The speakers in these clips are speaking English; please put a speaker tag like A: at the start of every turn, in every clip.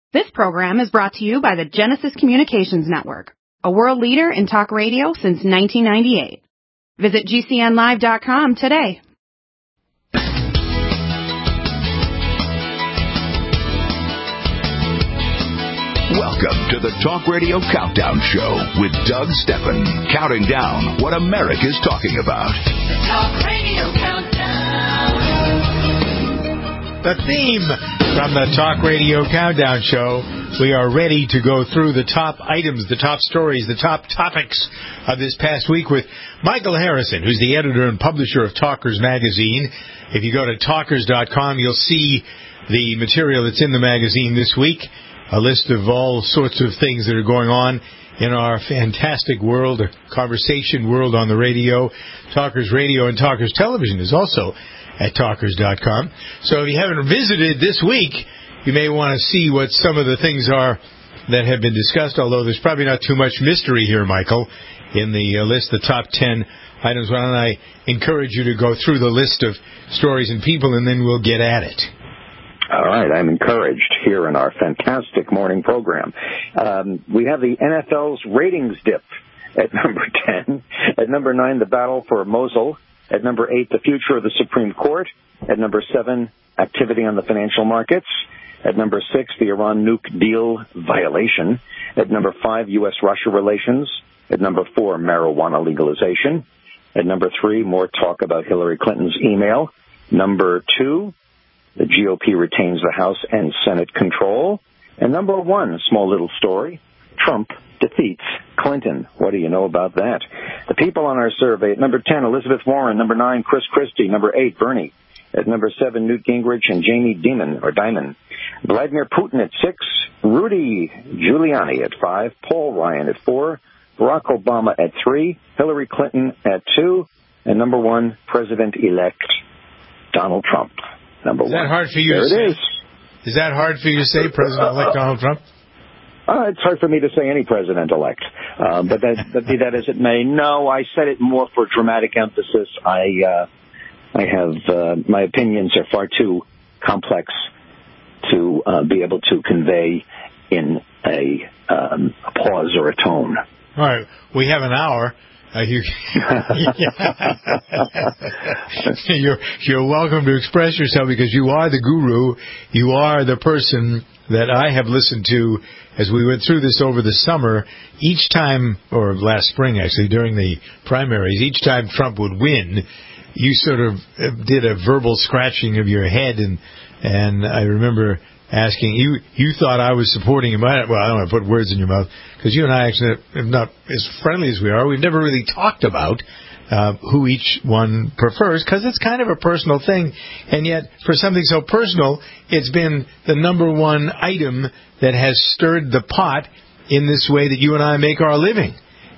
A: This program is brought to you by the Genesis Communications Network, a world leader in talk radio since 1998. Visit GCNlive.com today.
B: Welcome to the Talk Radio Countdown Show with Doug Steffen, counting down what America's talking about.
C: The Talk Radio Countdown.
D: The theme from the Talk Radio Countdown Show. We are ready to go through the top items, the top stories, the top topics of this past week with Michael Harrison, who's the editor and publisher of Talkers Magazine. If you go to talkers.com, you'll see the material that's in the magazine this week, a list of all sorts of things that are going on in our fantastic world, a conversation world on the radio. Talkers Radio and Talkers Television is also at talkers.com. So if you haven't visited this week, you may want to see what some of the things are that have been discussed, although there's probably not too much mystery here, Michael, in the list, the top 10 items. Why don't I encourage you to go through the list of stories and people, and then we'll get at it.
E: All right, I'm encouraged here in our fantastic morning program. We have the NFL's ratings dip at number 10. At number 9, the battle for Mosul. At number 8, the future of the Supreme Court. At number 7, activity on the financial markets. At number 6, the Iran nuke deal violation. At number 5, U.S.-Russia relations. At number 4, marijuana legalization. At number 3, more talk about Hillary Clinton's email. Number 2, the GOP retains the House and Senate control. And number 1, a small little story, Trump defeats Clinton. What do you know about that? The people on our survey, at number 10, Elizabeth Warren. Number 9, Chris Christie. Number 8, Bernie. At number 7, Newt Gingrich and Jamie Dimon. Vladimir Putin at 6, Rudy Giuliani at 5, Paul Ryan at 4, Barack Obama at 3, Hillary Clinton at 2, and number 1, President-elect Donald Trump. Number 1.
D: Is that hard for you to say? There it is. Is that hard for you to say, President-elect Donald Trump?
E: It's hard for me to say any president-elect, but be that as it may. No, I said it more for dramatic emphasis. I have my opinions are far too complex to be able to convey in a pause or a tone.
D: All right, we have an hour. You're welcome to express yourself because you are the guru. You are the person that I have listened to as we went through this over the summer. Each time, or last spring actually, during the primaries, each time Trump would win, you sort of did a verbal scratching of your head, and I remember asking, you thought I was supporting him. Well, I don't want to put words in your mouth, because you and I actually, if not as friendly as we are, we've never really talked about who each one prefers, because it's kind of a personal thing. And yet, for something so personal, it's been the number one item that has stirred the pot in this way that you and I make our living.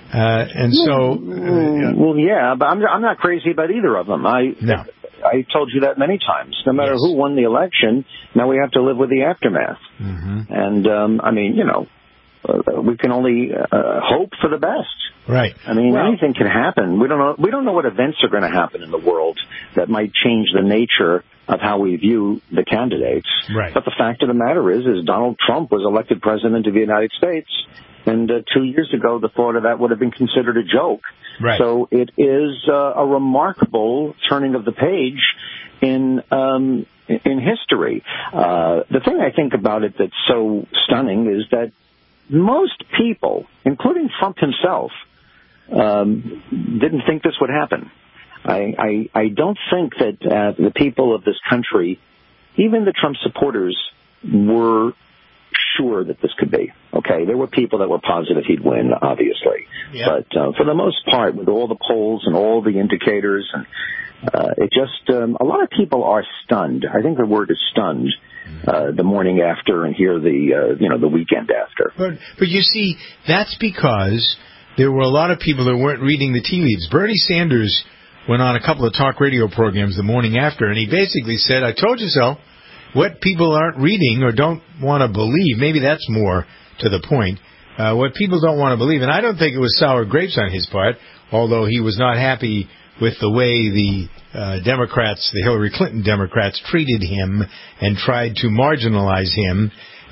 E: Well, yeah, but I'm not crazy about either of them.
D: No.
E: I told you that many times. No matter who won the election, now we have to live with the aftermath. Mm-hmm. And, I mean, you know, we can only hope for the best.
D: Right.
E: I mean, anything can happen. We don't know what events are going to happen in the world that might change the nature of how we view the candidates.
D: Right.
E: But the fact of the matter is Donald Trump was elected president of the United States. And 2 years ago, the thought of that would have been considered a joke.
D: Right.
E: So it is a remarkable turning of the page in history. The thing I think about it that's so stunning is that most people, including Trump himself, didn't think this would happen. I don't think that the people of this country, even the Trump supporters, were sure that this could be. Okay, there were people that were positive he'd win, obviously. Yeah. But for the most part, with all the polls and all the indicators, and it just, a lot of people are stunned. I think the word is stunned. The morning after and here the weekend after.
D: But you see, that's because there were a lot of people that weren't reading the tea leaves. Bernie Sanders went on a couple of talk radio programs the morning after, and he basically said, I told you so. What people aren't reading or don't want to believe, maybe that's more to the point, what people don't want to believe, and I don't think it was sour grapes on his part, although he was not happy with the way the Democrats, the Hillary Clinton Democrats, treated him and tried to marginalize him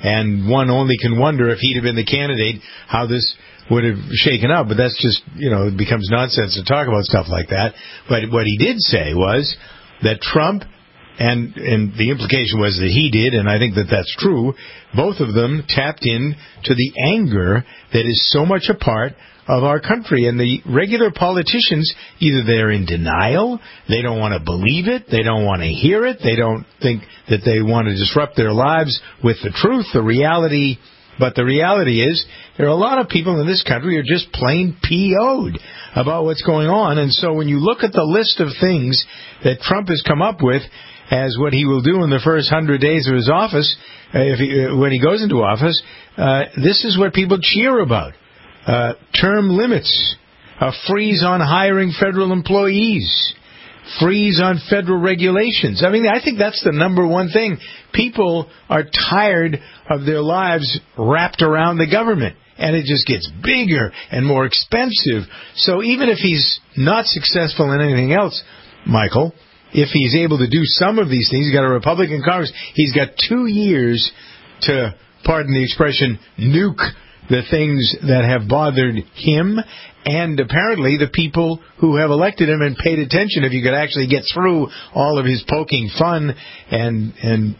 D: And one only can wonder if he'd have been the candidate, how this would have shaken up. But that's just, it becomes nonsense to talk about stuff like that. But what he did say was that Trump, and the implication was that he did, and I think that that's true, both of them tapped in to the anger that is so much a part of our country. And the regular politicians, either they're in denial, they don't want to believe it, they don't want to hear it, they don't think that they want to disrupt their lives with the truth, the reality. But the reality is there are a lot of people in this country who are just plain PO'd about what's going on. And so when you look at the list of things that Trump has come up with as what he will do in the first 100 days of his office, when he goes into office, this is what people cheer about. Term limits, a freeze on hiring federal employees, freeze on federal regulations. I mean, I think that's the number one thing. People are tired of their lives wrapped around the government, and it just gets bigger and more expensive. So even if he's not successful in anything else, Michael, if he's able to do some of these things, he's got a Republican Congress, he's got 2 years to, pardon the expression, nuke the things that have bothered him and apparently the people who have elected him and paid attention. If you could actually get through all of his poking fun and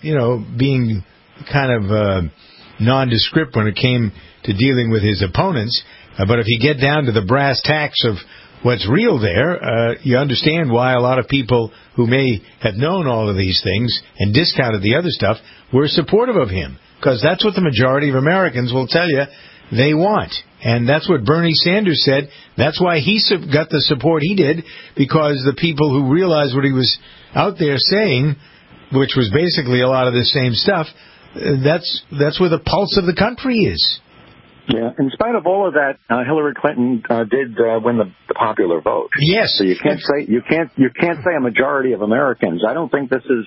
D: being kind of nondescript when it came to dealing with his opponents, but if you get down to the brass tacks of what's real there, you understand why a lot of people who may have known all of these things and discounted the other stuff were supportive of him, because that's what the majority of Americans will tell you they want. And that's what Bernie Sanders said. That's why he got the support he did, because the people who realized what he was out there saying, which was basically a lot of the same stuff, that's where the pulse of the country is.
E: Yeah, in spite of all of that, Hillary Clinton did win the popular vote.
D: Yes.
E: So you can't say a majority of Americans. I don't think this is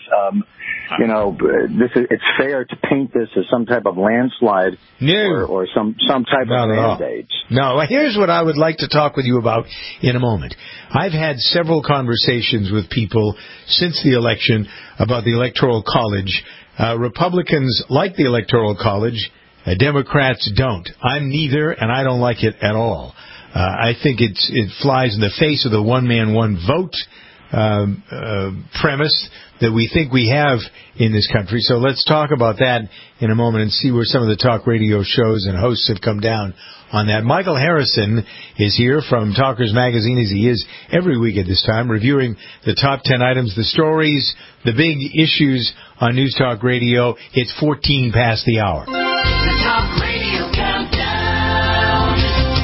E: it's fair to paint this as some type of landslide or some type of mandate.
D: No, here's what I would like to talk with you about in a moment. I've had several conversations with people since the election about the Electoral College. Republicans like the Electoral College. Democrats don't. I'm neither, and I don't like it at all. I think it flies in the face of the one-man, one-vote premise that we think we have in this country. So let's talk about that in a moment and see where some of the talk radio shows and hosts have come down on that. Michael Harrison is here from Talkers Magazine, as he is every week at this time, reviewing the top 10 items, the stories, the big issues on News Talk Radio. It's 14 past the hour.
C: The Talk Radio Countdown.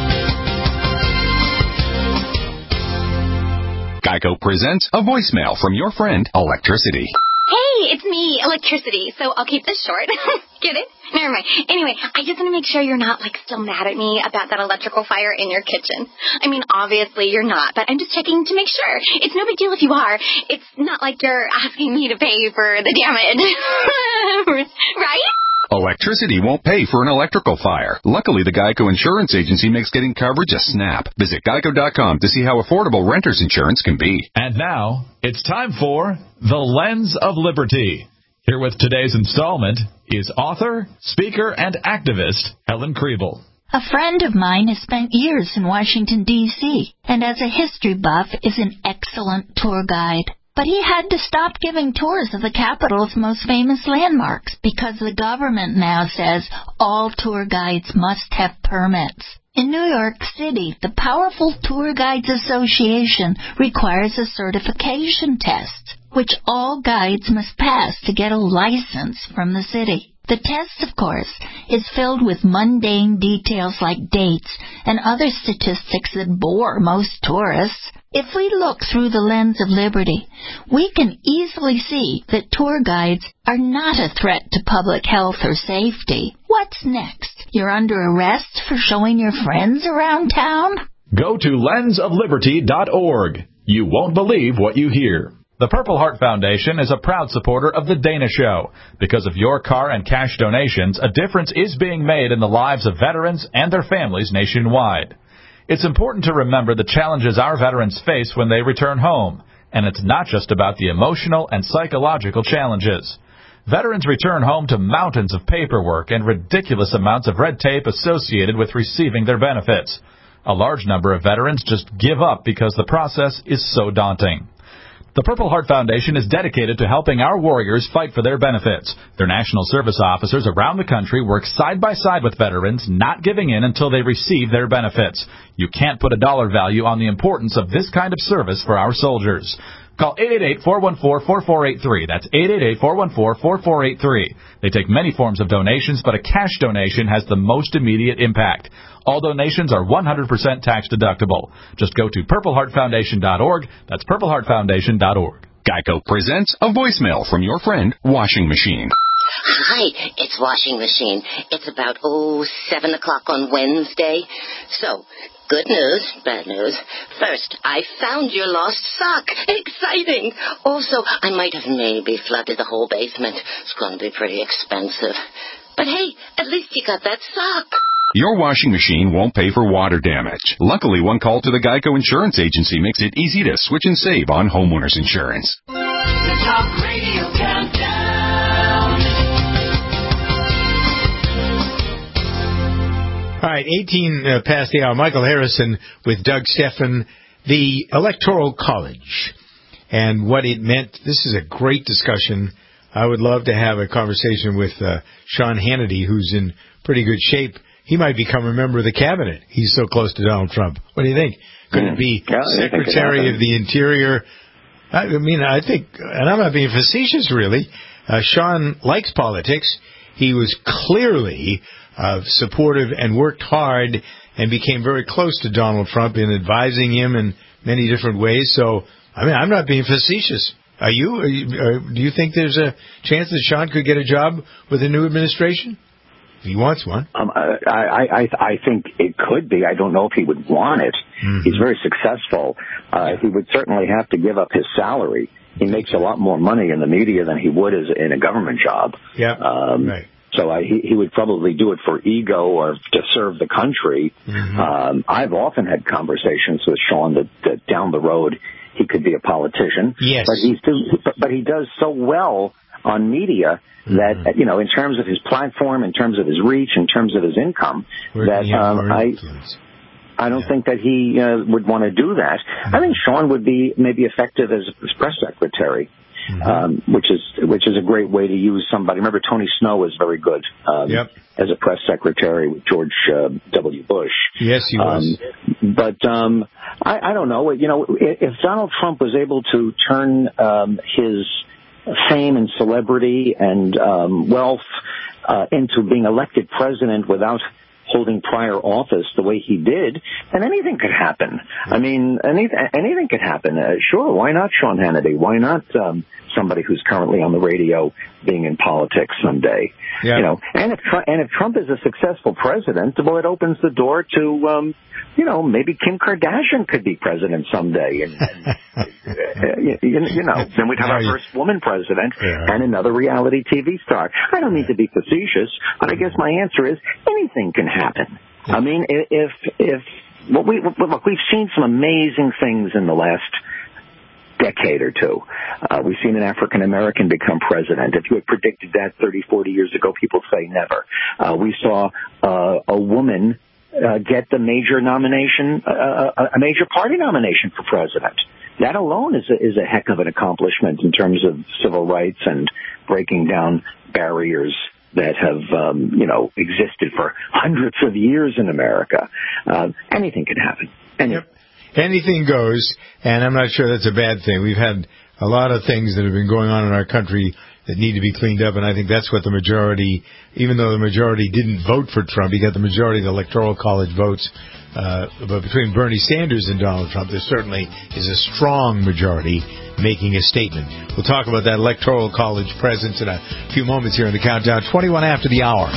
B: Geico presents a voicemail from your friend, Electricity.
F: Hey, it's me, Electricity, so I'll keep this short. Get it? Never mind. Anyway, I just want to make sure you're not, still mad at me about that electrical fire in your kitchen. I mean, obviously you're not, but I'm just checking to make sure. It's no big deal if you are. It's not like you're asking me to pay for the damage. Right?
B: Electricity won't pay for an electrical fire. Luckily, the Geico Insurance Agency makes getting coverage a snap. Visit geico.com to see how affordable renter's insurance can be.
G: And now, it's time for The Lens of Liberty. Here with today's installment is author, speaker, and activist Helen Kriebel.
H: A friend of mine has spent years in Washington, D.C., and as a history buff is an excellent tour guide. But he had to stop giving tours of the capital's most famous landmarks because the government now says all tour guides must have permits. In New York City, the powerful Tour Guides Association requires a certification test, which all guides must pass to get a license from the city. The test, of course, is filled with mundane details like dates and other statistics that bore most tourists. If we look through the lens of liberty, we can easily see that tour guides are not a threat to public health or safety. What's next? You're under arrest for showing your friends around town?
G: Go to lensofliberty.org. You won't believe what you hear. The Purple Heart Foundation is a proud supporter of The Dana Show. Because of your car and cash donations, a difference is being made in the lives of veterans and their families nationwide. It's important to remember the challenges our veterans face when they return home, and it's not just about the emotional and psychological challenges. Veterans return home to mountains of paperwork and ridiculous amounts of red tape associated with receiving their benefits. A large number of veterans just give up because the process is so daunting. The Purple Heart Foundation is dedicated to helping our warriors fight for their benefits. Their national service officers around the country work side by side with veterans, not giving in until they receive their benefits. You can't put a dollar value on the importance of this kind of service for our soldiers. Call 888-414-4483. That's 888-414-4483. They take many forms of donations, but a cash donation has the most immediate impact. All donations are 100% tax deductible. Just go to purpleheartfoundation.org. That's purpleheartfoundation.org.
B: Geico presents a voicemail from your friend, Washing Machine.
I: Hi, it's Washing Machine. It's about, 7 o'clock on Wednesday. So, good news, bad news. First, I found your lost sock. Exciting. Also, I might have maybe flooded the whole basement. It's going to be pretty expensive. But hey, at least you got that sock.
B: Your washing machine won't pay for water damage. Luckily, one call to the Geico Insurance Agency makes it easy to switch and save on homeowners insurance.
C: The Talk Radio Countdown.
D: All right, 18 past the hour. Michael Harrison with Doug Stephan, the Electoral College, and what it meant. This is a great discussion. I would love to have a conversation with Sean Hannity, who's in pretty good shape. He might become a member of the cabinet. He's so close to Donald Trump. What do you think? Could it be Secretary of the Interior? I think, and I'm not being facetious, really. Sean likes politics. He was clearly supportive and worked hard and became very close to Donald Trump in advising him in many different ways. So, I'm not being facetious. Are you? Do you think there's a chance that Sean could get a job with a new administration? If he wants one.
E: I think it could be. I don't know if he would want it. Mm-hmm. He's very successful. He would certainly have to give up his salary. He makes a lot more money in the media than he would in a government job.
D: Yeah. Right.
E: So he would probably do it for ego or to serve the country. Mm-hmm. I've often had conversations with Sean that down the road he could be a politician.
D: Yes.
E: But he does so well on media that, in terms of his platform, in terms of his reach, in terms of his income, I don't think that he would want to do that. I think Sean would be maybe effective as press secretary, which is a great way to use somebody. Remember, Tony Snow was very good as a press secretary with George W. Bush.
D: Yes, he was.
E: But I don't know. If Donald Trump was able to turn his fame and celebrity and wealth into being elected president without holding prior office the way he did, then anything could happen. Anything could happen. Sure, why not Sean Hannity? Why not somebody who's currently on the radio being in politics someday?
D: Yeah.
E: And if Trump is a successful president, well, it opens the door to maybe Kim Kardashian could be president someday, and then we'd have our first woman president and another reality TV star. I don't mean to be facetious, but I guess my answer is anything can happen. I mean, if we've seen some amazing things in the last decade or two. We've seen an African American become president. If you had predicted that 30, 40 years ago, people say never. We saw a woman get the major nomination, a major party nomination for president. That alone is a heck of an accomplishment in terms of civil rights and breaking down barriers that have, existed for hundreds of years in America. Anything can happen.
D: Yep. Anything goes, and I'm not sure that's a bad thing. We've had a lot of things that have been going on in our country that need to be cleaned up, and I think that's what the majority, even though the majority didn't vote for Trump, he got the majority of the Electoral College votes. But between Bernie Sanders and Donald Trump, there certainly is a strong majority making a statement. We'll talk about that Electoral College presence in a few moments here in the Countdown, 21 after the hour.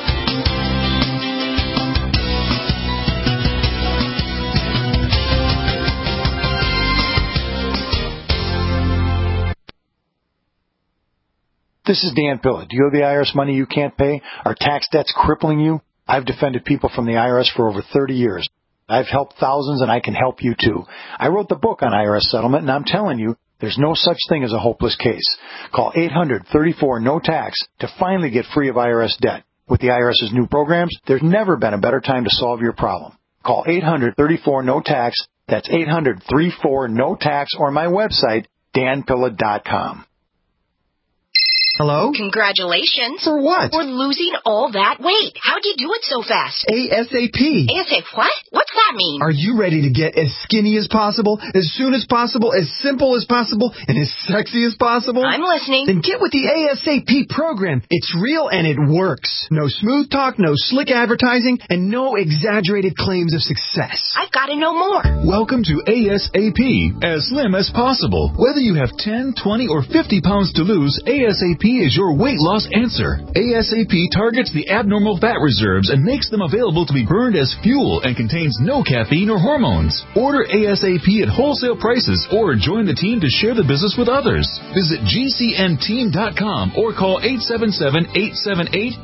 J: This is Dan Pilla. Do you owe the IRS money you can't pay? Are tax debts crippling you? I've defended people from the IRS for over 30 years. I've helped thousands, and I can help you too. I wrote the book on IRS settlement, and I'm telling you, There's no such thing as a hopeless case. Call 800-34-NO-TAX to finally get free of IRS debt. With the IRS's new programs, there's never been a better time to solve your problem. Call 800-34-NO-TAX. That's 800-34-NO-TAX, or my website, danpilla.com.
K: Hello?
L: Congratulations.
K: For what?
L: For losing all that weight. How'd you do it so fast?
K: ASAP.
L: ASAP what? What's that mean?
K: Are you ready to get as skinny as possible, as soon as possible, as simple as possible, and as sexy as possible?
L: I'm listening.
K: Then get with the ASAP program. It's real and it works. No smooth talk, no slick advertising, and no exaggerated claims of success.
L: I've got to know more.
G: Welcome to ASAP, as slim as possible. Whether you have 10, 20, or 50 pounds to lose, ASAP is your weight loss answer. ASAP targets the abnormal fat reserves and makes them available to be burned as fuel and contains no caffeine or hormones. Order ASAP at wholesale prices or join the team to share the business with others. Visit GCNteam.com or call 877-878-4203.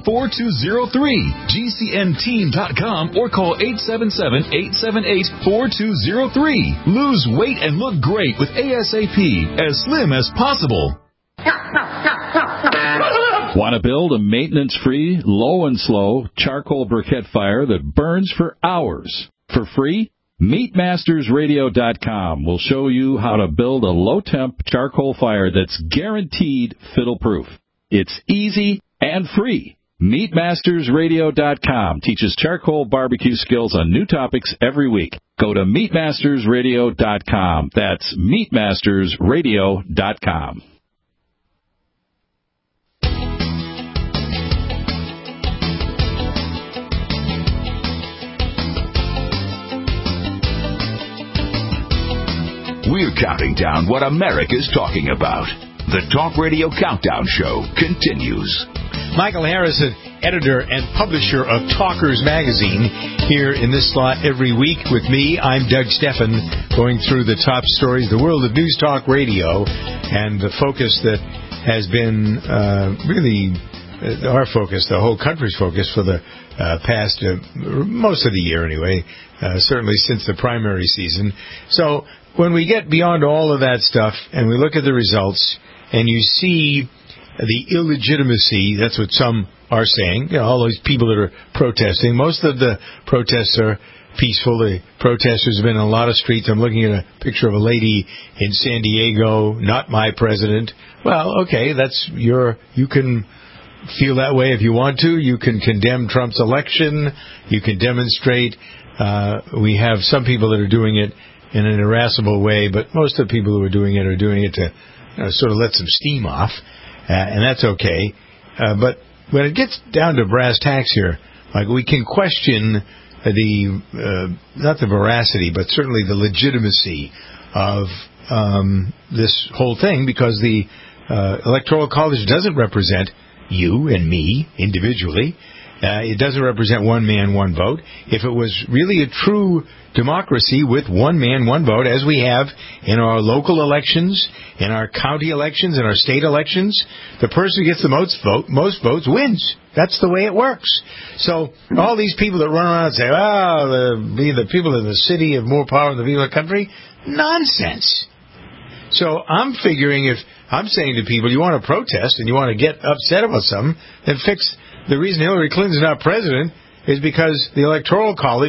G: GCNteam.com or call 877-878-4203. Lose weight and look great with ASAP, as slim as possible.
M: Want to build a maintenance-free, low and slow charcoal briquette fire that burns for hours for free? MeatMastersRadio.com will show you how to build a low-temp charcoal fire that's guaranteed fiddle-proof. It's easy and free. MeatMastersRadio.com teaches charcoal barbecue skills on new topics every week. Go to MeatMastersRadio.com. That's MeatMastersRadio.com.
B: We're counting down what America's talking about. The Talk Radio Countdown Show continues.
D: Michael Harrison, editor and publisher of Talkers Magazine, here in this slot every week with me. I'm Doug Steffen, going through the top stories, the world of News Talk Radio, and the focus that has been really our focus, the whole country's focus for the past, most of the year anyway, certainly since the primary season. So when we get beyond all of that stuff and we look at the results and you see the illegitimacy, that's what some are saying, you know, all those people that are protesting, most of the protests are peaceful. The protesters have been in a lot of streets. I'm looking at a picture of a lady in San Diego, not my president. Well, okay, that's you can feel that way if you want to. You can condemn Trump's election. You can demonstrate. We have some people that are doing it in an irascible way, but most of the people who are doing it to sort of let some steam off, and that's okay. But when it gets down to brass tacks here, like, we can question the not the veracity, but certainly the legitimacy of this whole thing, because the Electoral College doesn't represent you and me individually. It doesn't represent one man, one vote. If it was really a true democracy with one man, one vote, as we have in our local elections, in our county elections, in our state elections, the person who gets the most votes wins. That's the way it works. So all these people that run around and say, the people in the city have more power than the people in the country, nonsense. So I'm figuring, if I'm saying to people, you want to protest and you want to get upset about something, then fix. The reason Hillary Clinton's not president is because the Electoral College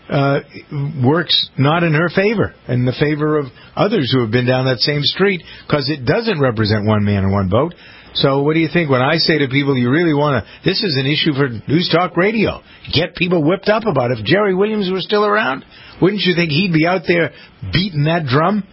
D: works not in her favor, in the favor of others who have been down that same street, because it doesn't represent one man and one vote. So what do you think when I say to people, you really want to, this is an issue for News Talk Radio, get people whipped up about it. If Jerry Williams were still around, wouldn't you think he'd be out there beating that drum?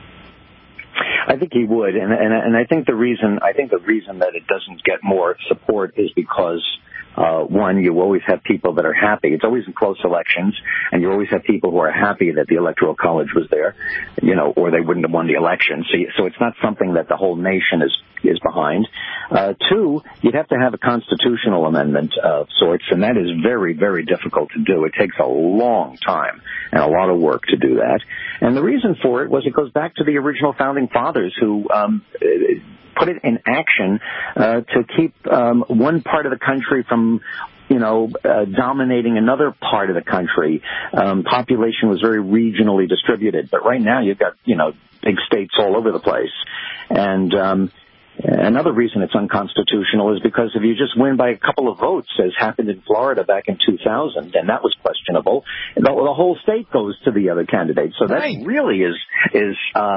E: I think he would, and I think the reason that it doesn't get more support is because one, you always have people that are happy. It's always in close elections, and you always have people who are happy that the Electoral College was there, or they wouldn't have won the election. So it's not something that the whole nation is behind. Two, you'd have to have a constitutional amendment of sorts, and that is very, very difficult to do. It takes a long time and a lot of work to do that. And the reason for it was it goes back to the original founding fathers who put it in action to keep one part of the country from dominating another part of the country. Population was very regionally distributed. But right now you've got, big states all over the place. And another reason it's unconstitutional is because if you just win by a couple of votes, as happened in Florida back in 2000, and that was questionable, the whole state goes to the other candidate. So that really is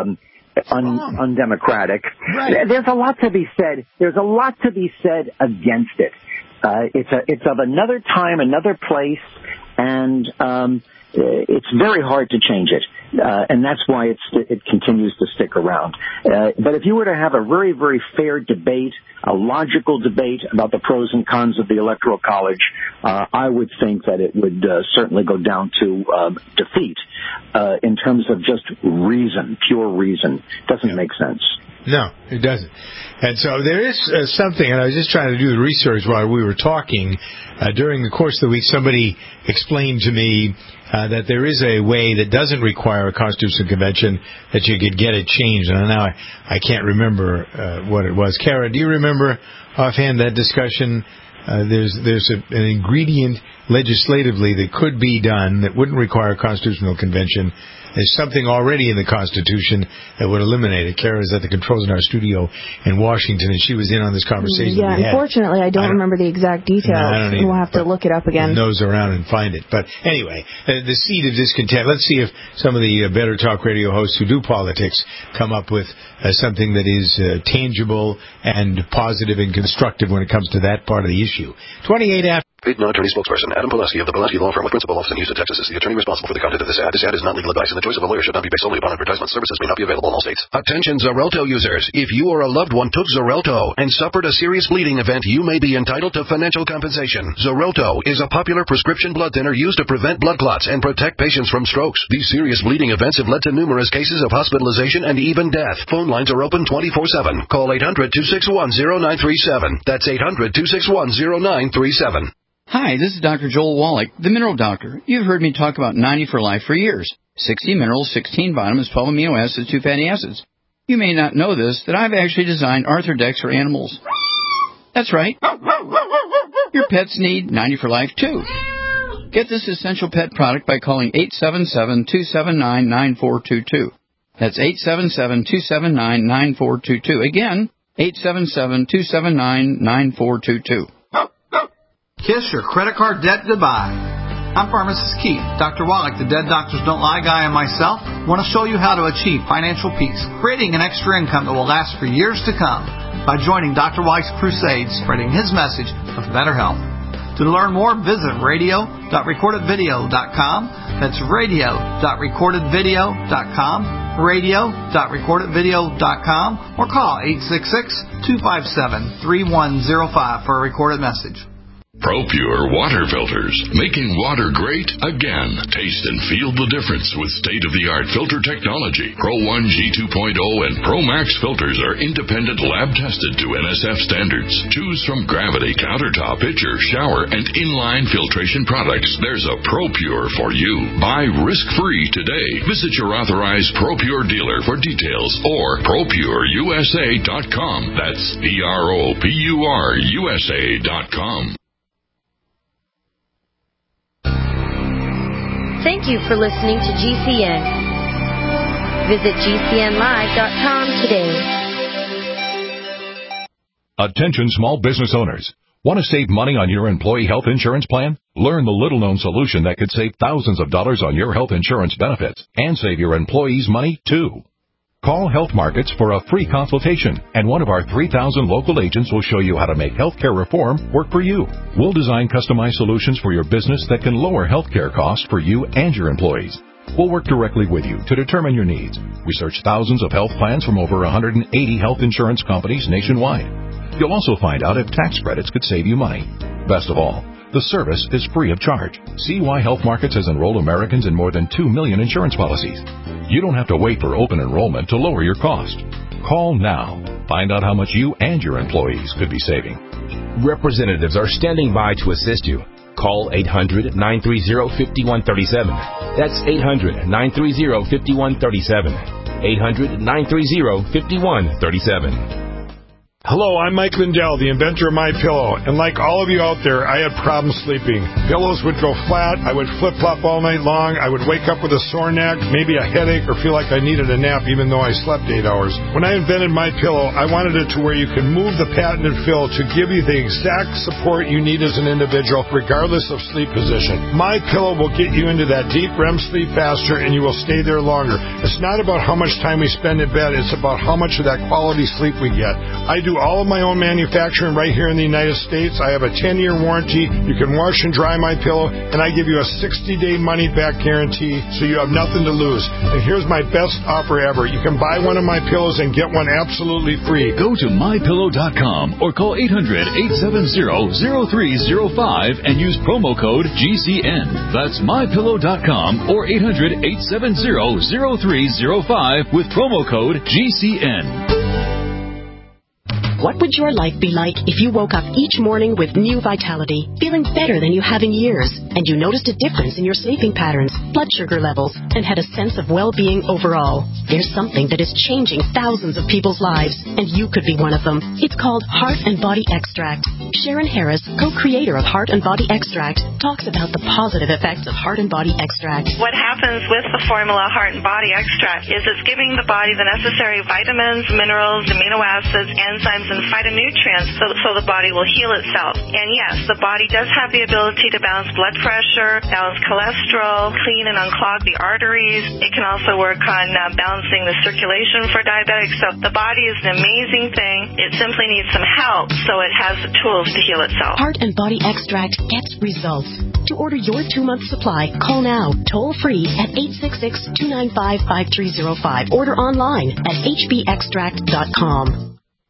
E: undemocratic.
D: Right.
E: There's a lot to be said. There's a lot to be said against it. It's of another time, another place, and it's very hard to change it. And that's why it continues to stick around. But if you were to have a very, very fair debate, a logical debate about the pros and cons of the Electoral College, I would think that it would certainly go down to defeat in terms of just reason, pure reason. Doesn't make sense.
D: No, it doesn't. And so there is something, and I was just trying to do the research while we were talking. During the course of the week, somebody explained to me that there is a way that doesn't require a constitutional convention that you could get it changed. And now I can't remember what it was. Kara, do you remember offhand that discussion? There's an ingredient legislatively that could be done that wouldn't require a constitutional convention. There's something already in the Constitution that would eliminate it. Kara's at the controls in our studio in Washington, and she was in on this conversation.
N: Yeah, unfortunately, I don't remember the exact details. We'll have to look it up again.
D: Nose around and find it. But anyway, the seed of discontent. Let's see if some of the better talk radio hosts who do politics come up with something that is tangible and positive and constructive when it comes to that part of the issue. 28 after.
O: Paid non-attorney spokesperson Adam Pulaski of the Pulaski Law Firm with principal office in Houston, Texas, is the attorney responsible for the content of this ad. This ad is not legal advice, and the choice of a lawyer should not be based solely upon advertisement. Services may not be available in all states.
P: Attention Xarelto users. If you or a loved one took Xarelto and suffered a serious bleeding event, you may be entitled to financial compensation. Xarelto is a popular prescription blood thinner used to prevent blood clots and protect patients from strokes. These serious bleeding events have led to numerous cases of hospitalization and even death. Phone lines are open 24/7. Call 800-261-0937. That's 800-261-0937.
Q: Hi, this is Dr. Joel Wallach, the Mineral Doctor. You've heard me talk about 90 for Life for years. 60 minerals, 16 vitamins, 12 amino acids, 2 fatty acids. You may not know this, that I've actually designed Arthrodex for animals. That's right. Your pets need 90 for Life, too. Get this essential pet product by calling 877-279-9422. That's 877-279-9422. Again, 877-279-9422.
R: Kiss your credit card debt goodbye. I'm Pharmacist Keith. Dr. Wallach, the Dead Doctors Don't Lie guy, and myself want to show you how to achieve financial peace, creating an extra income that will last for years to come by joining Dr. Wallach's crusade, spreading his message of better health. To learn more, visit radio.recordedvideo.com. That's radio.recordedvideo.com, radio.recordedvideo.com, or call 866-257-3105 for a recorded message.
S: ProPure water filters, making water great again. Taste and feel the difference with state-of-the-art filter technology. Pro 1 G 2.0 and Pro Max filters are independent lab-tested to NSF standards. Choose from Gravity, Countertop, Pitcher, Shower, and Inline filtration products. There's a ProPure for you. Buy risk-free today. Visit your authorized ProPure dealer for details or ProPureUSA.com. That's ProPureUSA.com.
T: Thank you for listening to GCN. Visit GCNlive.com today.
G: Attention small business owners. Want to save money on your employee health insurance plan? Learn the little-known solution that could save thousands of dollars on your health insurance benefits and save your employees money, too. Call Health Markets for a free consultation, and one of our 3,000 local agents will show you how to make healthcare reform work for you. We'll design customized solutions for your business that can lower healthcare costs for you and your employees. We'll work directly with you to determine your needs. Research thousands of health plans from over 180 health insurance companies nationwide. You'll also find out if tax credits could save you money. Best of all, the service is free of charge. See why Health Markets has enrolled Americans in more than 2 million insurance policies. You don't have to wait for open enrollment to lower your cost. Call now. Find out how much you and your employees could be saving.
U: Representatives are standing by to assist you. Call 800-930-5137. That's 800-930-5137. 800-930-5137.
A: Hello, I'm Mike Lindell, the inventor of MyPillow, and like all of you out there, I had problems sleeping. Pillows would go flat, I would flip-flop all night long, I would wake up with a sore neck, maybe a headache, or feel like I needed a nap even though I slept 8 hours. When I invented MyPillow, I wanted it to where you can move the patented fill to give you the exact support you need as an individual, regardless of sleep position. MyPillow will get you into that deep REM sleep faster, and you will stay there longer. It's not about how much time we spend in bed, it's about how much of that quality sleep we get. I do all of my own manufacturing right here in the United States. I have a 10-year warranty. You can wash and dry my pillow, and I give you a 60-day money-back guarantee, so you have nothing to lose. And here's my best offer ever. You can buy one of my pillows and get one absolutely free.
V: Go to MyPillow.com or call 800-870-0305 and use promo code GCN. That's MyPillow.com or 800-870-0305 with promo code GCN.
W: What would your life be like if you woke up each morning with new vitality, feeling better than you have in years, and you noticed a difference in your sleeping patterns, blood sugar levels, and had a sense of well-being overall? There's something that is changing thousands of people's lives, and you could be one of them. It's called Heart and Body Extract. Sharon Harris, co-creator of Heart and Body Extract, talks about the positive effects of Heart and Body Extract.
X: What happens with the formula Heart and Body Extract is it's giving the body the necessary vitamins, minerals, amino acids, enzymes, and phytonutrients so the body will heal itself. And yes, the body does have the ability to balance blood pressure, balance cholesterol, clean and unclog the arteries. It can also work on balancing the circulation for diabetics. So the body is an amazing thing. It simply needs some help so it has the tools to heal itself.
W: Heart and Body Extract gets results. To order your 2-month supply, call now, toll free at 866-295-5305. Order online at hbextract.com.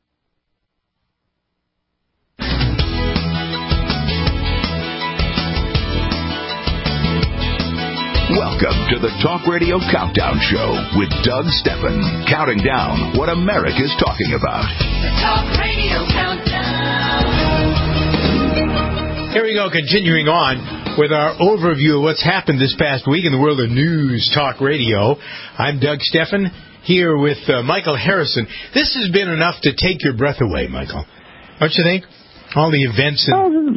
V: Welcome to the Talk Radio Countdown Show with Doug Steffen, counting down what America's talking about.
C: The Talk Radio Countdown.
D: Here we go, continuing on with our overview of what's happened this past week in the world of news talk radio. I'm Doug Steffen, here with Michael Harrison. This has been enough to take your breath away, Michael. Don't you think? All the events and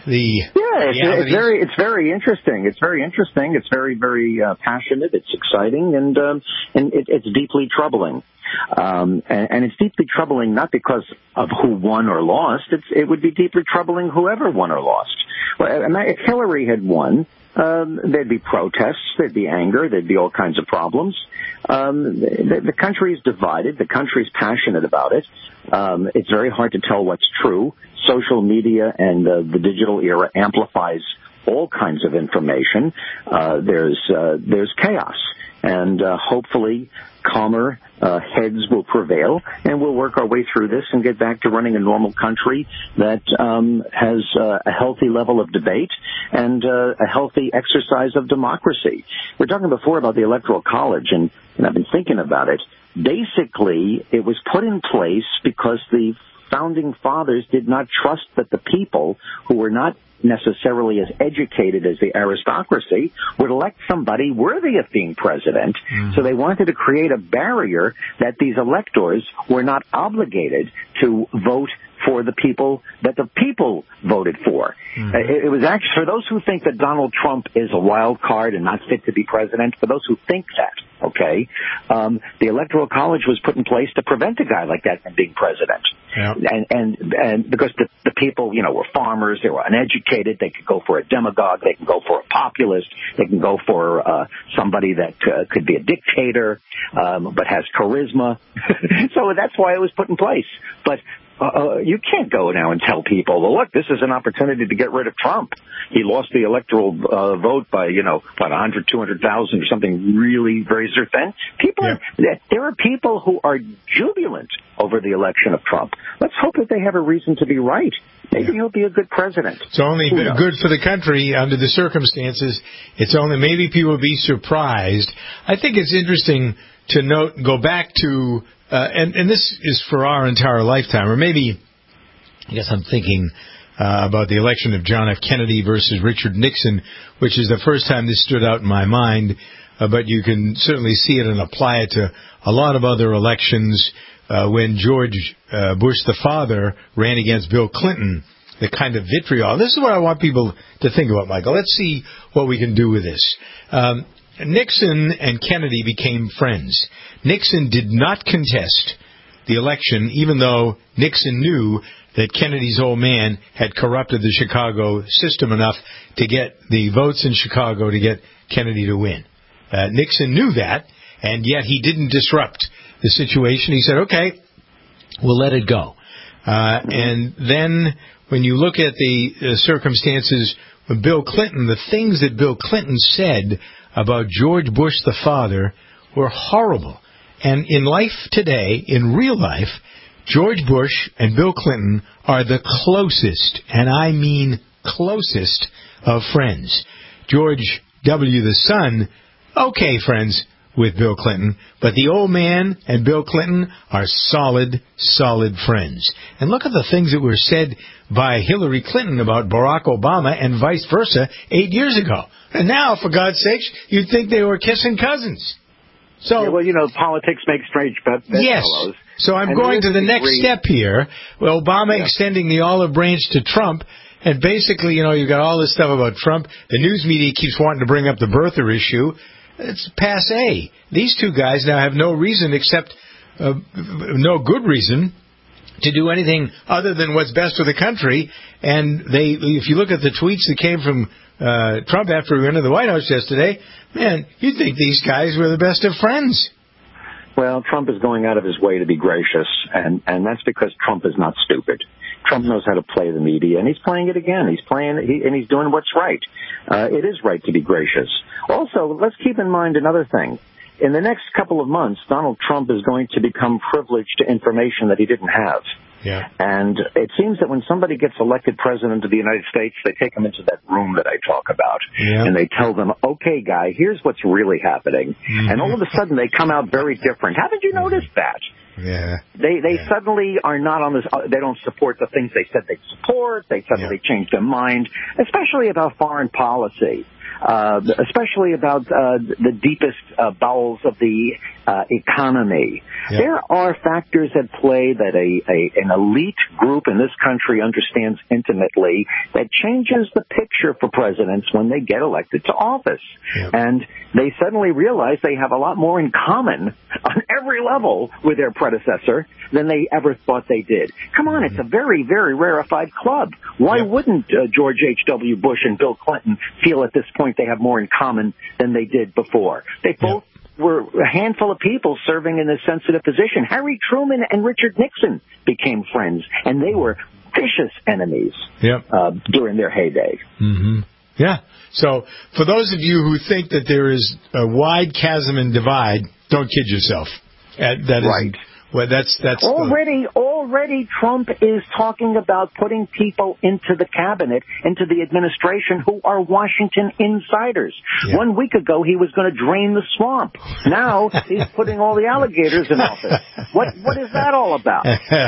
E: it's very interesting. It's very interesting. It's very, very passionate. It's exciting, and it's deeply troubling. And it's deeply troubling not because of who won or lost. It would be deeply troubling whoever won or lost. Well, if Hillary had won, there'd be protests, there'd be anger, there'd be all kinds of problems. The country is divided. The country's passionate about it. It's very hard to tell what's true. Social media and the digital era amplifies all kinds of information. There's chaos, and hopefully calmer heads will prevail, and we'll work our way through this and get back to running a normal country that has a healthy level of debate and a healthy exercise of democracy. We're talking before about the Electoral College, and I've been thinking about it. Basically, it was put in place because the Founding Fathers did not trust that the people, who were not necessarily as educated as the aristocracy, would elect somebody worthy of being president. So they wanted to create a barrier that these electors were not obligated to vote for the people that the people voted for. It was actually, for those who think that Donald Trump is a wild card and not fit to be president, for those who think that, okay, the Electoral College was put in place to prevent a guy like that from being president. And because the people, were farmers, they were uneducated, they could go for a demagogue, they can go for a populist, they can go for somebody that could be a dictator, but has charisma. So that's why it was put in place. But you can't go now and tell people, well, look, this is an opportunity to get rid of Trump. He lost the electoral vote by, 100, 200,000 or something really very certain. There are people who are jubilant over the election of Trump. Let's hope that they have a reason to be right. Maybe he'll be a good president.
D: It's only good for the country under the circumstances. It's only, maybe people will be surprised. I think it's interesting to note, go back to, and this is for our entire lifetime, or maybe, I guess I'm thinking about the election of John F. Kennedy versus Richard Nixon, which is the first time this stood out in my mind, but you can certainly see it and apply it to a lot of other elections when George Bush the father ran against Bill Clinton, the kind of vitriol. This is what I want people to think about, Michael. Let's see what we can do with this. Nixon and Kennedy became friends. Nixon did not contest the election, even though Nixon knew that Kennedy's old man had corrupted the Chicago system enough to get the votes in Chicago to get Kennedy to win. Nixon knew that, and yet he didn't disrupt the situation. He said, okay, we'll let it go. And then when you look at the circumstances with Bill Clinton, the things that Bill Clinton said about George Bush the father were horrible. And in life today, in real life, George Bush and Bill Clinton are the closest, and I mean closest, of friends. George W. the son, okay friends with Bill Clinton, but the old man and Bill Clinton are solid, solid friends. And look at the things that were said by Hillary Clinton about Barack Obama and vice versa 8 years ago. And now, for God's sakes, you'd think they were kissing cousins. So,
E: yeah, well, politics make strange bedfellows.
D: Yes. So I'm going to the next step here. Well, Obama extending the olive branch to Trump. And basically, you've got all this stuff about Trump. The news media keeps wanting to bring up the birther issue. It's passé. These two guys now have no reason except no good reason to do anything other than what's best for the country. And if you look at the tweets that came from Trump after he went to the White House yesterday, man, you'd think these guys were the best of friends.
E: Well, Trump is going out of his way to be gracious, and that's because Trump is not stupid. Trump knows how to play the media, and he's playing it again. And he's doing what's right. It is right to be gracious. Also, let's keep in mind another thing. In the next couple of months, Donald Trump is going to become privileged to information that he didn't have.
D: Yeah.
E: And it seems that when somebody gets elected president of the United States, they take them into that room that I talk about. Yeah. And they tell them, okay, guy, here's what's really happening. Mm-hmm. And all of a sudden they come out very different. Haven't you noticed that?
D: Yeah.
E: They suddenly are not on this, they don't support the things they said they'd support. They suddenly change their mind, especially about foreign policy. Especially about the deepest bowels of the economy. Yep. There are factors at play that an elite group in this country understands intimately that changes the picture for presidents when they get elected to office. Yep. And they suddenly realize they have a lot more in common on every level with their predecessor than they ever thought they did. Come on, it's a very, very rarefied club. Why wouldn't George H.W. Bush and Bill Clinton feel at this point they have more in common than they did before? They both were a handful of people serving in a sensitive position. Harry Truman and Richard Nixon became friends, and they were vicious enemies during their heyday.
D: Mm-hmm. Yeah. So for those of you who think that there is a wide chasm and divide, don't kid yourself. That right. Well, that's
E: already Trump is talking about putting people into the cabinet, into the administration who are Washington insiders. Yeah. 1 week ago, he was going to drain the swamp. Now he's putting all the alligators in office. What is that all about?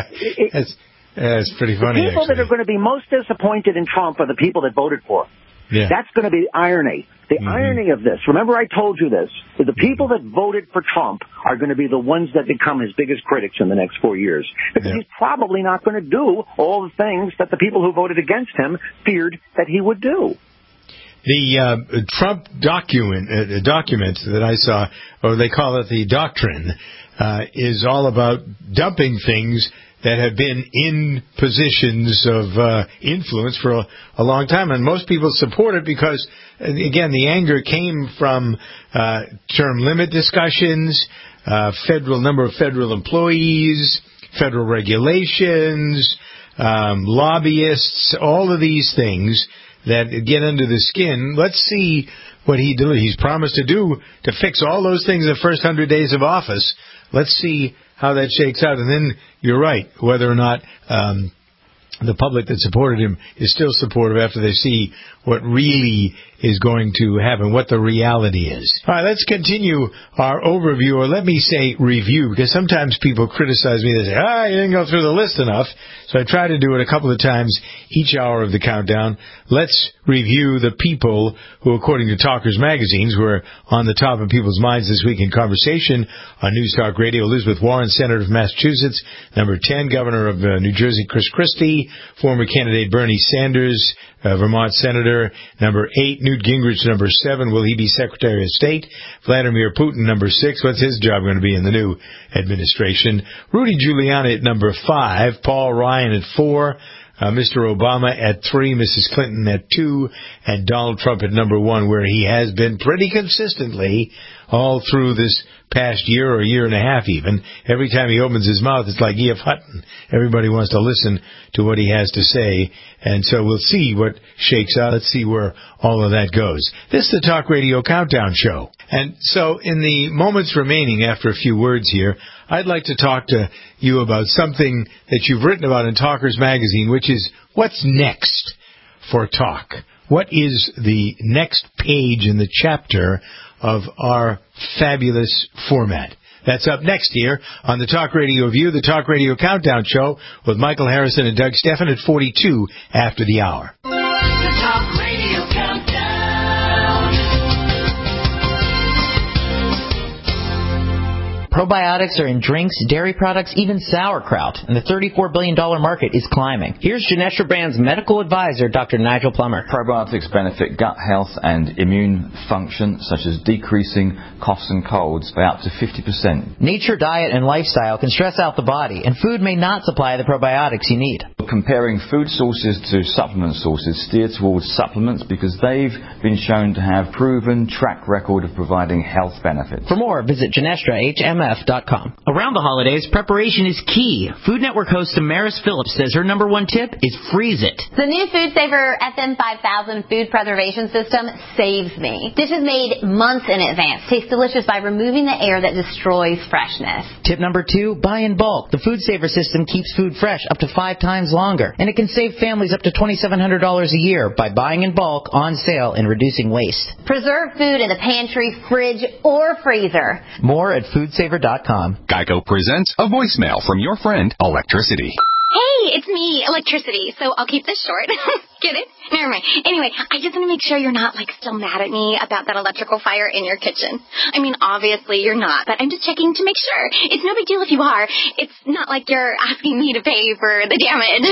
D: It's pretty funny.
E: The people
D: actually
E: that are going to be most disappointed in Trump are the people that voted for him.
D: Yeah.
E: That's going to be irony. The irony of this, remember I told you this, that the people that voted for Trump are going to be the ones that become his biggest critics in the next 4 years. Because he's probably not going to do all the things that the people who voted against him feared that he would do.
D: The Trump document that I saw, or they call it the doctrine, is all about dumping things that have been in positions of influence for a long time. And most people support it because, again, the anger came from term limit discussions, number of federal employees, federal regulations, lobbyists, all of these things that get under the skin. Let's see what he's promised to do to fix all those things in the first 100 days of office. Let's see how that shakes out. And then you're right, whether or not the public that supported him is still supportive after they see what really is going to happen, what the reality is. All right, let's continue our overview, or let me say review, because sometimes people criticize me. They say, you didn't go through the list enough. So I try to do it a couple of times each hour of the countdown. Let's review the people who, according to Talkers Magazines, were on the top of people's minds this week in conversation on News Talk Radio. Elizabeth Warren, Senator of Massachusetts. Number 10, Governor of New Jersey, Chris Christie. Former candidate Bernie Sanders, Vermont Senator. Number 8, Newt Gingrich. Number 7, will he be Secretary of State? Vladimir Putin, number 6. What's his job going to be in the new administration? Rudy Giuliani at number 5. Paul Ryan at 4. Mr. Obama at 3, Mrs. Clinton at 2, and Donald Trump at number 1, where he has been pretty consistently all through this past year or year and a half even. Every time he opens his mouth, it's like E.F. Hutton. Everybody wants to listen to what he has to say, and so we'll see what shakes out. Let's see where all of that goes. This is the Talk Radio Countdown Show. And so in the moments remaining after a few words here, I'd like to talk to you about something that you've written about in Talkers Magazine, which is what's next for Talk. What is the next page in the chapter of our fabulous format? That's up next here on the Talk Radio View, the Talk Radio Countdown Show with Michael Harrison and Doug Steffen at 42 after the hour.
C: The Talk Radio Countdown.
F: Probiotics are in drinks, dairy products, even sauerkraut, and the $34 billion market is climbing. Here's Genestra Brand's medical advisor, Dr. Nigel Plummer.
H: Probiotics benefit gut health and immune function, such as decreasing coughs and colds by up to 50%.
F: Nature, diet, and lifestyle can stress out the body, and food may not supply the probiotics you need.
H: Comparing food sources to supplement sources, steer towards supplements because they've been shown to have proven track record of providing health benefits.
F: For more, visit GenestraHMF.com. Around the holidays, preparation is key. Food Network host Damaris Phillips says her number one tip is freeze it.
I: The new Food Saver FM5000 food preservation system saves me. Dishes made months in advance taste delicious by removing the air that destroys freshness.
F: Tip number 2, buy in bulk. The Food Saver system keeps food fresh up to 5 times longer, and it can save families up to $2,700 a year by buying in bulk, on sale, and reducing waste.
I: Preserve food in the pantry, fridge, or freezer.
F: More at foodsaver.com.
B: Geico presents a voicemail from your friend, Electricity.
L: Hey, it's me, Electricity, so I'll keep this short. Get it? Never mind. Anyway, I just want to make sure you're not, still mad at me about that electrical fire in your kitchen. I mean, obviously you're not, but I'm just checking to make sure. It's no big deal if you are. It's not like you're asking me to pay for the damage.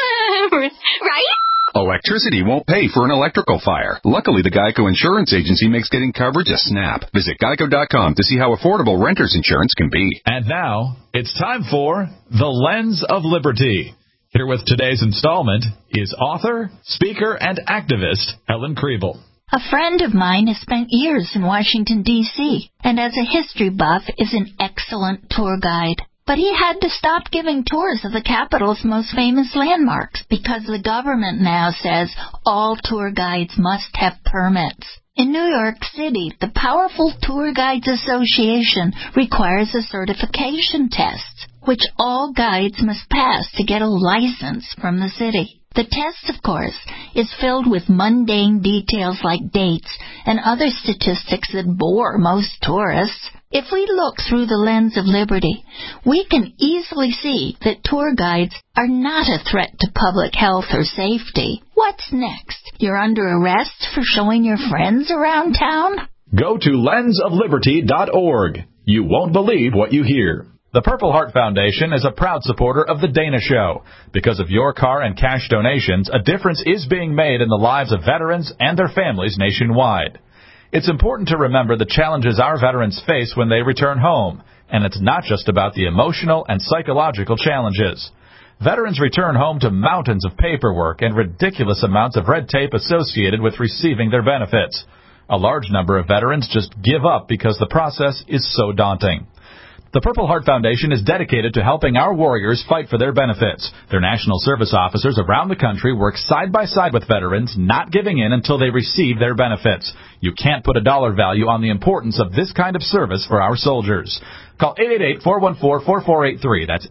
L: Right?
B: Electricity won't pay for an electrical fire. Luckily, the Geico Insurance Agency makes getting coverage a snap. Visit geico.com to see how affordable renter's insurance can be.
G: And now, it's time for The Lens of Liberty. Here with today's installment is author, speaker, and activist Helen Kriebel.
J: A friend of mine has spent years in Washington, D.C., and as a history buff is an excellent tour guide. But he had to stop giving tours of the capital's most famous landmarks because the government now says all tour guides must have permits. In New York City, the powerful Tour Guides Association requires a certification test, which all guides must pass to get a license from the city. The test, of course, is filled with mundane details like dates and other statistics that bore most tourists. If we look through the lens of liberty, we can easily see that tour guides are not a threat to public health or safety. What's next? You're under arrest for showing your friends around town?
G: Go to lensofliberty.org. You won't believe what you hear. The Purple Heart Foundation is a proud supporter of The Dana Show. Because of your car and cash donations, a difference is being made in the lives of veterans and their families nationwide. It's important to remember the challenges our veterans face when they return home, and it's not just about the emotional and psychological challenges. Veterans return home to mountains of paperwork and ridiculous amounts of red tape associated with receiving their benefits. A large number of veterans just give up because the process is so daunting. The Purple Heart Foundation is dedicated to helping our warriors fight for their benefits. Their national service officers around the country work side by side with veterans, not giving in until they receive their benefits. You can't put a dollar value on the importance of this kind of service for our soldiers. Call 888-414-4483. That's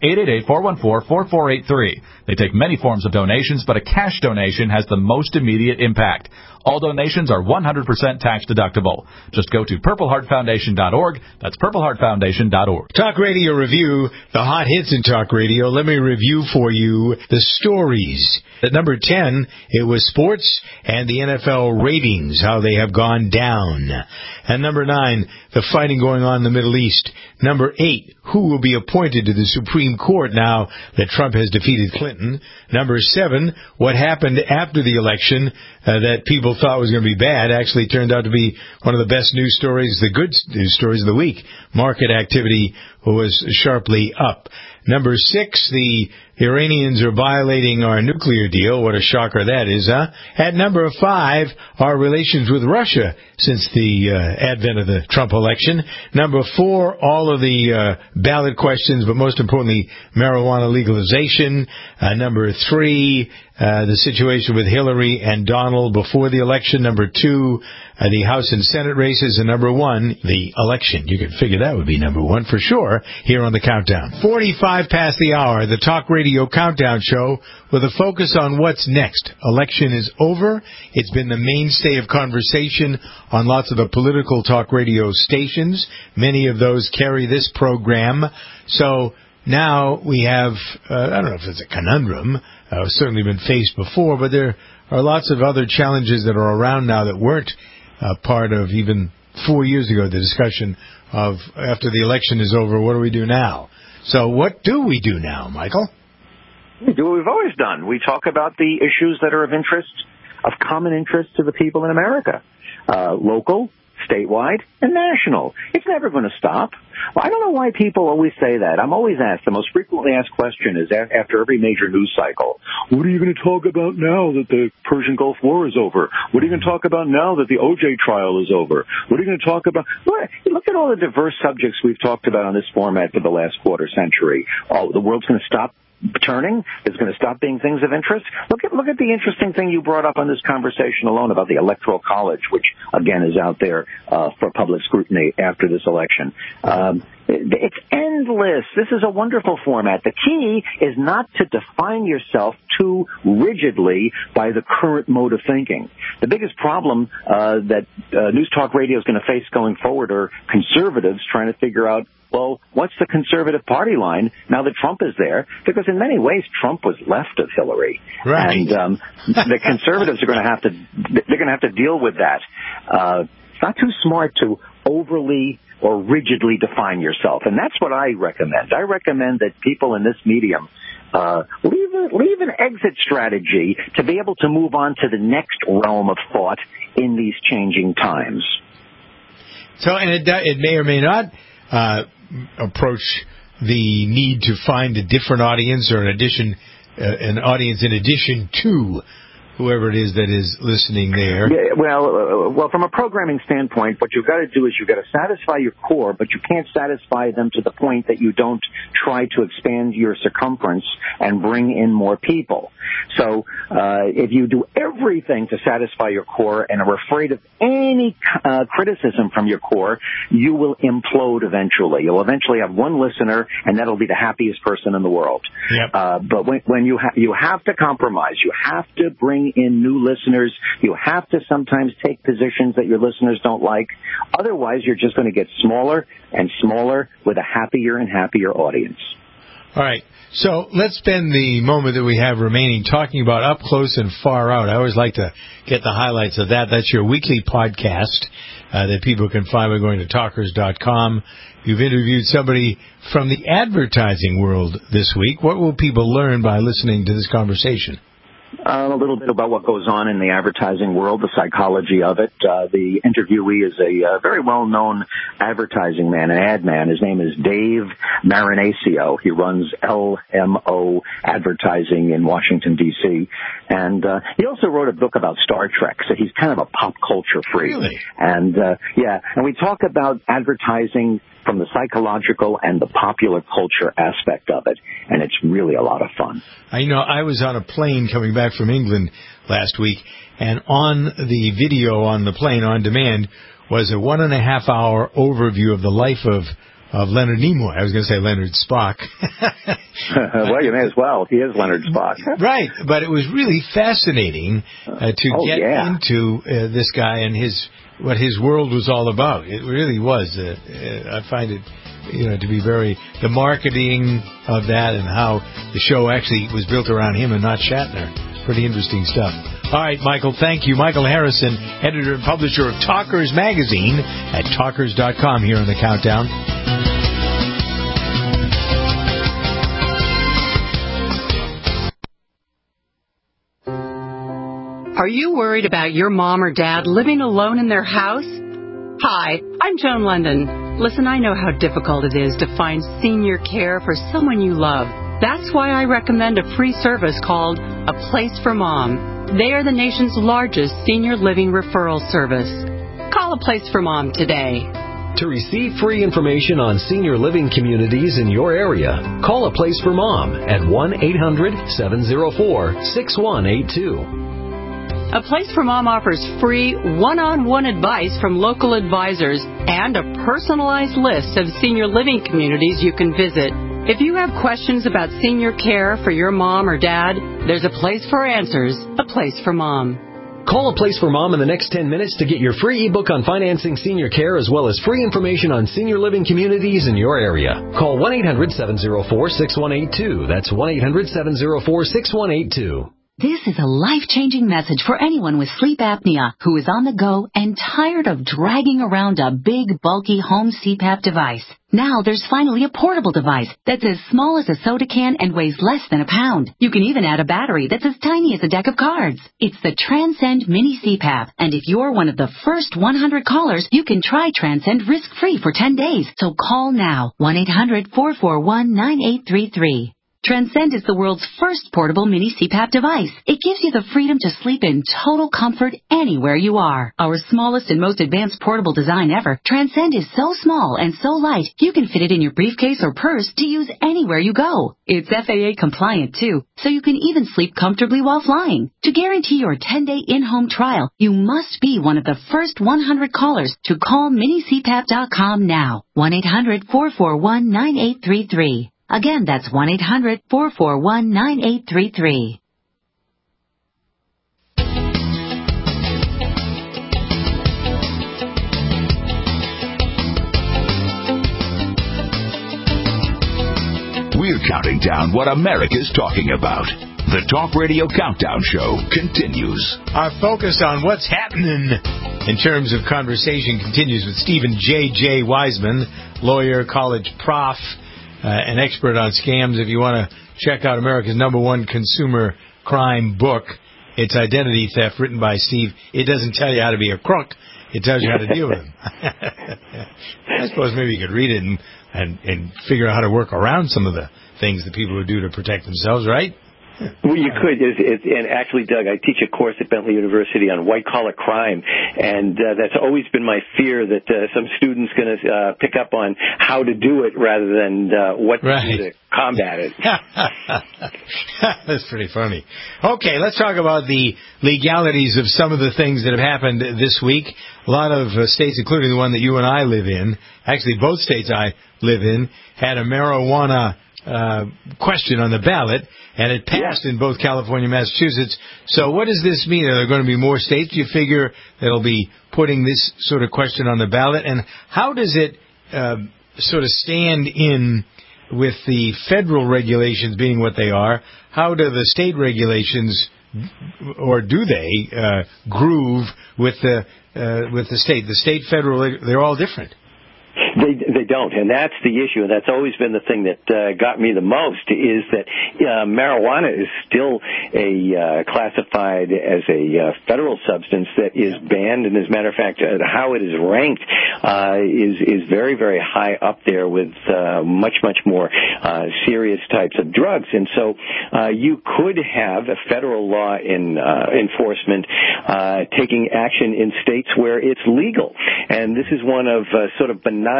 G: 888-414-4483. They take many forms of donations, but a cash donation has the most immediate impact. All donations are 100% tax deductible. Just go to PurpleHeartFoundation.org. That's PurpleHeartFoundation.org.
D: Talk Radio Review, the hot hits in Talk Radio. Let me review for you the stories. At number 10, it was sports and the NFL ratings, how they have gone down. At number 9, the fighting going on in the Middle East. Number 8, who will be appointed to the Supreme Court now that Trump has defeated Clinton. Number 7, what happened after the election that people thought was going to be bad actually turned out to be one of the best news stories, the good news stories of the week. Market activity was sharply up. Number 6, the Iranians are violating our nuclear deal. What a shocker that is, huh? At number 5, our relations with Russia since the advent of the Trump election. Number 4, all of the ballot questions, but most importantly, marijuana legalization. Number 3, the situation with Hillary and Donald before the election. Number 2, the House and Senate races. And number 1, the election. You could figure that would be number 1 for sure here on the Countdown. 45 past the hour, the Talk Radio Countdown Show with a focus on what's next. Election is over. It's been the mainstay of conversation on lots of the political talk radio stations. Many of those carry this program. So now we have, I don't know if it's a conundrum, certainly been faced before, but there are lots of other challenges that are around now that weren't part of even 4 years ago, the discussion of after the election is over, what do we do now? So what do we do now, Michael?
E: We do what we've always done. We talk about the issues that are of interest, of common interest to the people in America, local, statewide, and national. It's never going to stop. Well, I don't know why people always say that. I'm always asked, the most frequently asked question is after every major news cycle, what are you going to talk about now that the Persian Gulf War is over? What are you going to talk about now that the OJ trial is over? What are you going to talk about? Look at all the diverse subjects we've talked about on this format for the last quarter century. Oh, the world's going to stop turning? Is going to stop being things of interest? Look at the interesting thing you brought up on this conversation alone about the Electoral College, which again is out there for public scrutiny after this election. It's endless. This is a wonderful format. The key is not to define yourself too rigidly by the current mode of thinking. The biggest problem that News Talk Radio is going to face going forward are conservatives trying to figure out, well, what's the conservative party line now that Trump is there? Because in many ways, Trump was left of Hillary.
D: Right.
E: And the conservatives are going to have to deal with that. It's not too smart to overly or rigidly define yourself. And that's what I recommend. I recommend that people in this medium leave an exit strategy to be able to move on to the next realm of thought in these changing times.
D: So, and it may or may not approach the need to find a different audience or an audience in addition to whoever it is that is listening there.
E: Yeah, well, from a programming standpoint, what you've got to do is you've got to satisfy your core, but you can't satisfy them to the point that you don't try to expand your circumference and bring in more people. So if you do everything to satisfy your core and are afraid of any criticism from your core, you will implode eventually. You'll eventually have one listener, and that'll be the happiest person in the world.
D: Yep.
E: But when you have to compromise, you have to bring in new listeners. You have to sometimes take positions that your listeners don't like. Otherwise, you're just going to get smaller and smaller with a happier and happier audience.
D: All right. So let's spend the moment that we have remaining talking about Up Close and Far Out. I always like to get the highlights of that. That's your weekly podcast that people can find by going to talkers.com. You've interviewed somebody from the advertising world this week. What will people learn by listening to this conversation?
E: A little bit about what goes on in the advertising world, the psychology of it. The interviewee is a very well-known advertising man, an ad man. His name is Dave Marinaccio. He runs LMO Advertising in Washington, D.C. And he also wrote a book about Star Trek, so he's kind of a pop culture freak.
D: Really?
E: And, and we talk about advertising from the psychological and the popular culture aspect of it, and it's really a lot of fun.
D: I know I was on a plane coming back from England last week, and on the video on the plane on demand was a 1.5-hour overview of the life of Leonard Nimoy. I was going to say Leonard Spock.
E: Well, you may as well. He is Leonard Spock.
D: Right, but it was really fascinating to get into this guy and what his world was all about. It really was. I find it, to be the marketing of that and how the show actually was built around him and not Shatner. Pretty interesting stuff. All right, Michael, thank you. Michael Harrison, editor and publisher of Talkers Magazine at talkers.com here on the Countdown.
K: Are you worried about your mom or dad living alone in their house? Hi, I'm Joan London. Listen, I know how difficult it is to find senior care for someone you love. That's why I recommend a free service called A Place for Mom. They are the nation's largest senior living referral service. Call A Place for Mom today.
M: To receive free information on senior living communities in your area, call A Place for Mom at 1-800-704-6182.
K: A Place for Mom offers free one-on-one advice from local advisors and a personalized list of senior living communities you can visit. If you have questions about senior care for your mom or dad, there's a place for answers, A Place for Mom.
M: Call A Place for Mom in the next 10 minutes to get your free ebook on financing senior care as well as free information on senior living communities in your area. Call 1-800-704-6182. That's 1-800-704-6182.
N: This is a life-changing message for anyone with sleep apnea who is on the go and tired of dragging around a big, bulky home CPAP device. Now there's finally a portable device that's as small as a soda can and weighs less than a pound. You can even add a battery that's as tiny as a deck of cards. It's the Transcend Mini CPAP, and if you're one of the first 100 callers, you can try Transcend risk-free for 10 days. So call now, 1-800-441-9833. Transcend is the world's first portable mini CPAP device. It gives you the freedom to sleep in total comfort anywhere you are. Our smallest and most advanced portable design ever, Transcend is so small and so light, you can fit it in your briefcase or purse to use anywhere you go. It's FAA compliant too, so you can even sleep comfortably while flying. To guarantee your 10-day in-home trial, you must be one of the first 100 callers to call minicpap.com now. 1-800-441-9833. Again, that's 1-800-441-9833.
V: We're counting down what America's talking about. The Talk Radio Countdown Show continues.
D: Our focus on what's happening in terms of conversation continues with Stephen J. Wiseman, lawyer, college prof, an expert on scams. If you want to check out America's #1 consumer crime book, it's Identity Theft, written by Steve. It doesn't tell you how to be a crook. It tells you how to deal with them. I suppose maybe you could read it and figure out how to work around some of the things that people would do to protect themselves, right?
E: Well, you could. And actually, Doug, I teach a course at Bentley University on white-collar crime, and that's always been my fear that some student's going to pick up on how to do it rather than what to do to combat it.
D: That's pretty funny. Okay, let's talk about the legalities of some of the things that have happened this week. A lot of states, including the one that you and I live in, actually both states I live in, had a marijuana question on the ballot, and it passed in both California and Massachusetts. So what does this mean? Are there going to be more states, do you figure, that'll be putting this sort of question on the ballot? And how does it sort of stand in with the federal regulations being what they are? How do the state regulations, or do they groove with the state? The state, federal, they're all different.
E: They don't, and that's the issue, and that's always been the thing that got me the most, is that marijuana is still classified as a federal substance that is banned, and as a matter of fact, how it is ranked is very, very high up there with much more serious types of drugs. And so you could have a federal law enforcement taking action in states where it's legal, and this is one of sort of benign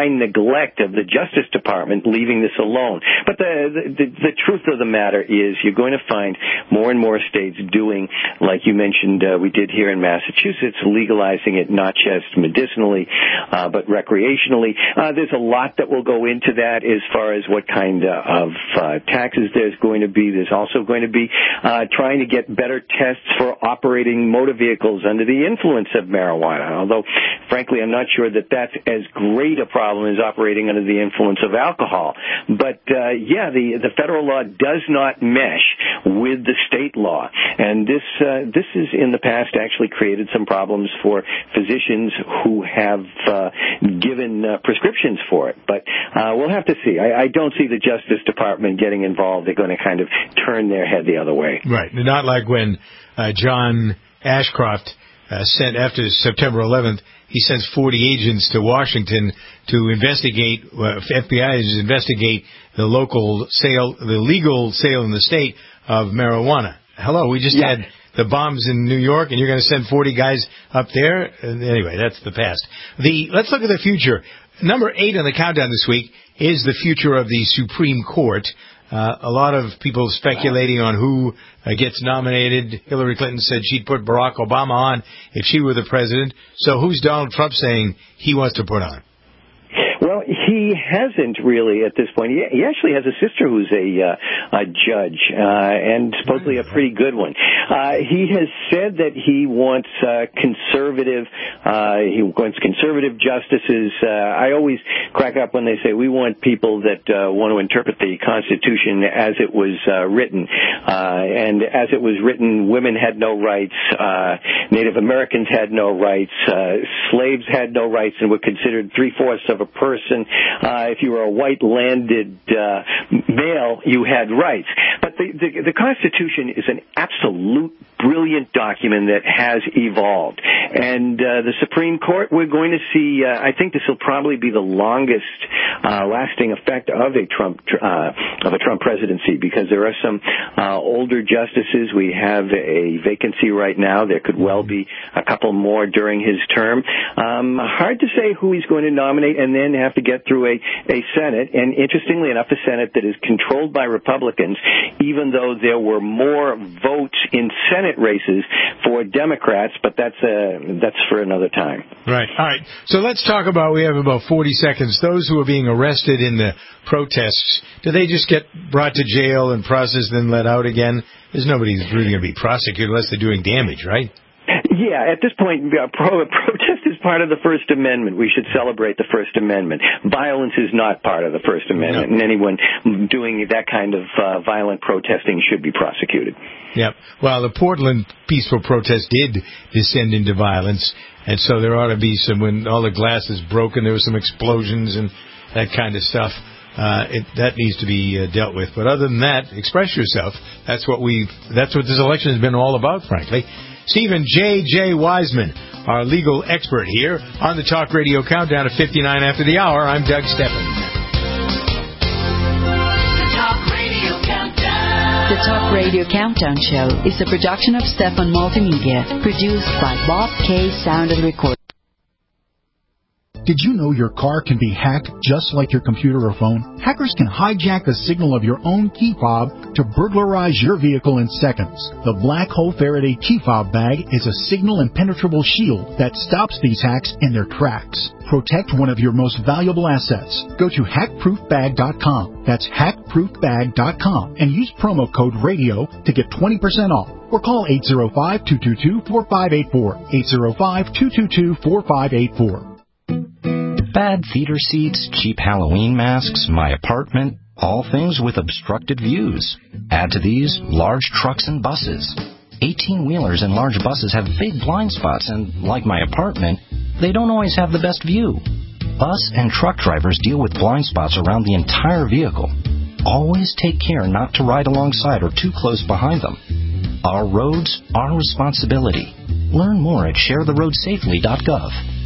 E: blind neglect of the Justice Department leaving this alone. But the truth of the matter is you're going to find more and more states doing, like you mentioned, we did here in Massachusetts, legalizing it not just medicinally, but recreationally. There's a lot that will go into that as far as what kind of taxes there's going to be. There's also going to be trying to get better tests for operating motor vehicles under the influence of marijuana, although, frankly, I'm not sure that that's as great a problem as operating under the influence of alcohol. But, the federal law does not mesh with the state law. And this has, in the past, actually created some problems for physicians who have given prescriptions for it. But we'll have to see. I don't see the Justice Department getting involved. They're going to kind of turn their head the other way.
D: Right. Not like when John Ashcroft sent, after September 11th, he sends 40 agents to Washington to investigate, FBI is investigate the legal sale in the state of marijuana. Hello, we just had the bombs in New York, and you're going to send 40 guys up there? Anyway, that's the past. Let's look at the future. Number 8 on the countdown this week is the future of the Supreme Court. A lot of people speculating on who gets nominated. Hillary Clinton said she'd put Barack Obama on if she were the president. So who's Donald Trump saying he wants to put on?
E: Well, he hasn't really at this point. He actually has a sister who's a judge, and supposedly a pretty good one. He has said that he wants conservative justices. I always crack up when they say we want people that want to interpret the Constitution as it was written. And as it was written, women had no rights, Native Americans had no rights, slaves had no rights and were considered 3/4 of a person. If you were a white landed male, you had rights. But the Constitution is an absolute brilliant document that has evolved. And the Supreme Court, we're going to see, I think this will probably be the longest lasting effect of a Trump presidency, because there are some older justices. We have a vacancy right now. There could well be a couple more during his term. Hard to say who he's going to nominate, and then have to get through a Senate. And interestingly enough, a Senate that is controlled by Republicans, even though there were more votes in Senate races for Democrats, but that's for another time.
D: Right. All right. So let's talk about, we have about 40 seconds, those who are being arrested in the protests. Do they just get brought to jail and processed and let out again? There's nobody who's really going to be prosecuted unless they're doing damage, right?
E: Yeah, at this point, protest is part of the First Amendment. We should celebrate the First Amendment. Violence is not part of the First Amendment, and anyone doing that kind of violent protesting should be prosecuted.
D: Yep. Well, the Portland peaceful protest did descend into violence, and so there ought to be some, when all the glass is broken, there were some explosions and that kind of stuff. That needs to be dealt with. But other than that, express yourself. That's what this election has been all about, frankly. Stephen J. Wiseman, our legal expert here on the Talk Radio Countdown at 59 after the hour. I'm Doug Steffen.
N: The Talk Radio Countdown Show is a production of Steffen Multimedia, produced by Bob K. Sound and Record.
O: Did you know your car can be hacked just like your computer or phone? Hackers can hijack the signal of your own key fob to burglarize your vehicle in seconds. The Black Hole Faraday key fob bag is a signal impenetrable shield that stops these hacks in their tracks. Protect one of your most valuable assets. Go to hackproofbag.com. That's hackproofbag.com and use promo code RADIO to get 20% off. Or call 805-222-4584. 805-222-4584.
P: Bad theater seats, cheap Halloween masks, my apartment, all things with obstructed views. Add to these large trucks and buses. 18-wheelers and large buses have big blind spots, and like my apartment, they don't always have the best view. Bus and truck drivers deal with blind spots around the entire vehicle. Always take care not to ride alongside or too close behind them. Our roads, our responsibility. Learn more at sharetheroadsafely.gov.